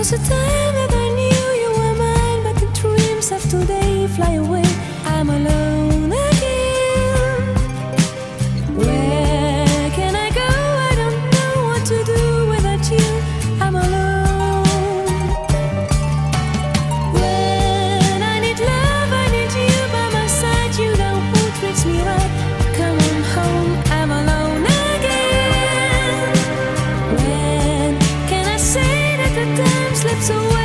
was a time that I knew you were mine, but the dreams of today fly away. I'm alone again. Where can I go? I don't know what to do without you. I'm alone. When I need love, I need you by my side. You know who treats me right. Come on home, I'm alone again. When can I say that the time slips away?